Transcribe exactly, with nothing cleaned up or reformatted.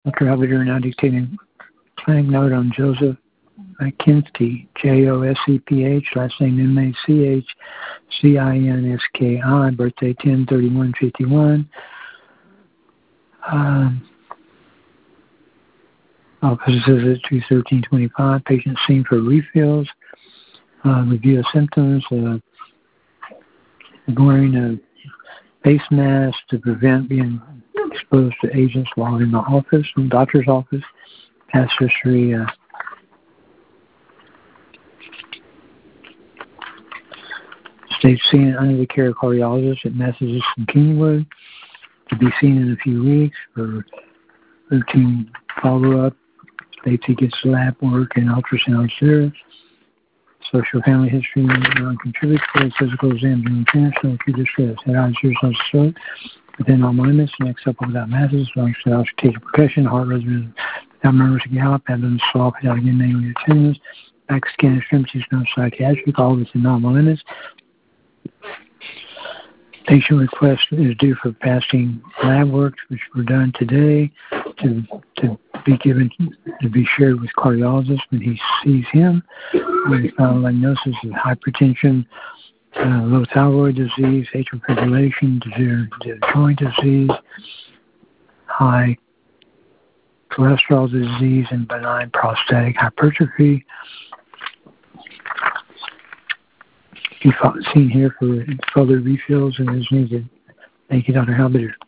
Doctor Halbiter now dictating clinic note on Joseph Kinski, J O S E P H, last name M A C H C I N S K I, birthday ten thirty-one fifty-one. Um, office visit two thirteen twenty-five. Patient seen for refills. Uh, review of symptoms. Uh, wearing a face mask to prevent being exposed to agents while in the office, in the doctor's office. Past history. Uh, States seen under the care of cardiologist at Methodist in Kingwood. To be seen in a few weeks for routine follow-up. States he gets lab work and ultrasound serum. Social family history, non-contributory, physical exam, during finish, no to discuss. Head on serious on stroke, within normal limits, next up without masses, lungs without strategic percussion, heart rate without murmurs to gallop, abdomen soft without again naming attendance, back skin extremities, no psychiatric, all within normal limits. Patient request is due for fasting lab work, which were done today, to to be given to be shared with cardiologist when he sees him. We found diagnosis of hypertension, uh, low thyroid disease, atrial fibrillation, disease, joint disease, high cholesterol disease, and benign prostatic hypertrophy. You've seen here for further refills and is needed. Thank you, Doctor Halbiter.